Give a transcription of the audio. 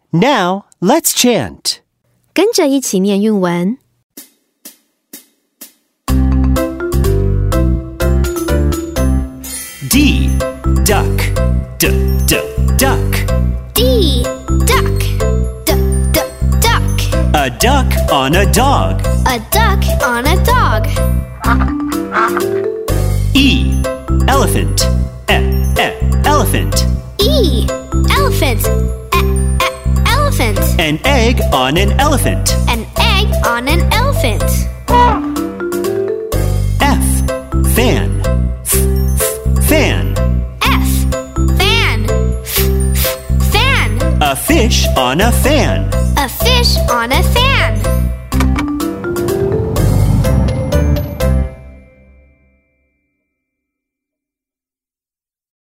Now, let's chant. 跟着一起念韵文。 D, duck, duck. D, duck, duck. A duck on a dog. A duck on a dog. E, elephant, elephant. E, elephant, elephant. An egg on an elephant. An egg on an elephant. F, fan, fan. F, fan, fan. A fish on a fan. A fish on a fan.